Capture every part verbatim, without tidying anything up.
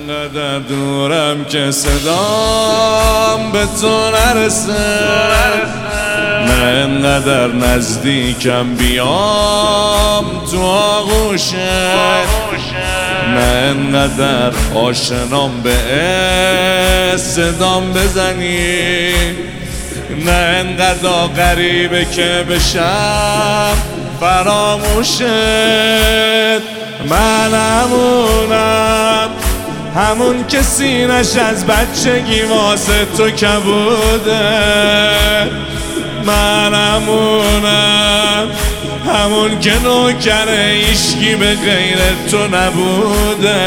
انقدر دورم که صدام به تو نرسه، نه انقدر نزدیکم بیام تو آغوشت، نه انقدر آشنام به صدام بزنی، نه انقدر غریبه که بشم فراموشت. من همونم، همون که سینش از بچگی واسه تو کبوده. من همونم، همون که نوکره ایشکی به غیر تو نبوده.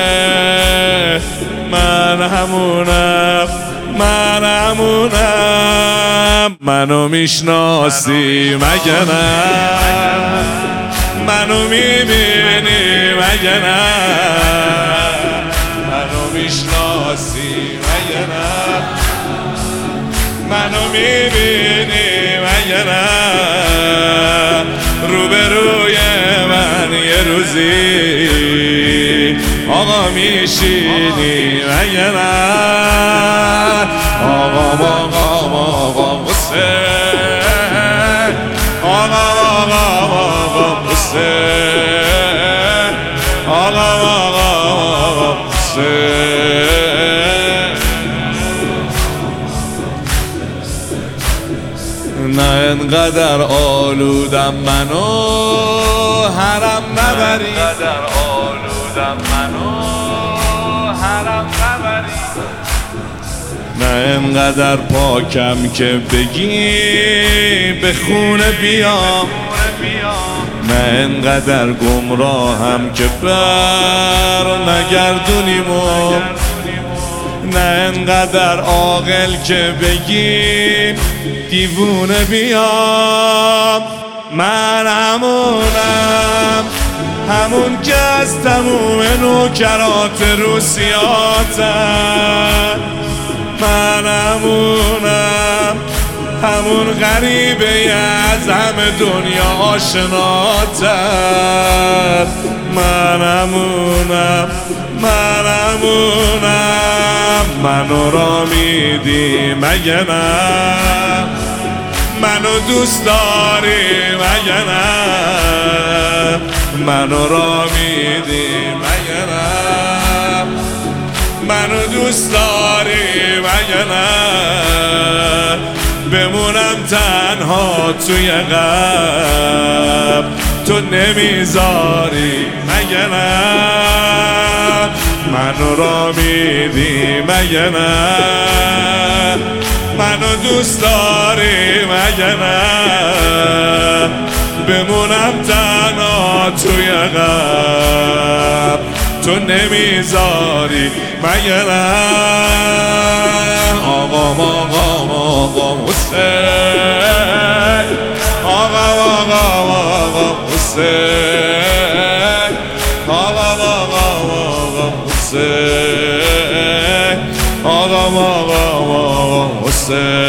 من همونم، من همونم. منو میشناسی مگه نه؟ منو میبینی مگه نه؟ منو میشناسی مگه نه؟ منو میبینی مگه نه؟ روبروی من یه روزی آقا میشینی مگه نه؟ آقا آقا آقا حسین، آقا آقا آقا حسین، آقا آقا آقا حسین. نه انقدر آلودم منو حرم نبری، انقدر آلودم منو حرم نبری. نه انقدر پاکم که بگی به خونه بیام، نه انقدر گمراهم که بر نگردونیمو، نه انقدر عاقل که بگی دیوونه بیام. من همونم، همون که از تموم نوکرات روسیاتم. من همونم، همون غریبه از همه دنیا آشناتر. من همونم، من همونم. منو را میدی مگه نه؟ منو دوست داری مگه نه؟ منو را میدی مگه نه؟ منو دوست داری مگه نه؟ بمونم تنها توی غم تو نمیذاری مگه نه؟ منو را میدی مگه نه؟ منو دوست داری مگه نه؟ بمونم تنها توی غم تو نمیذاری مگه نه؟ آقا آقا آقا حسین، آقا آقا آقا حسین، آقا آقا آقا حسین، آقا آقا آقا حسین.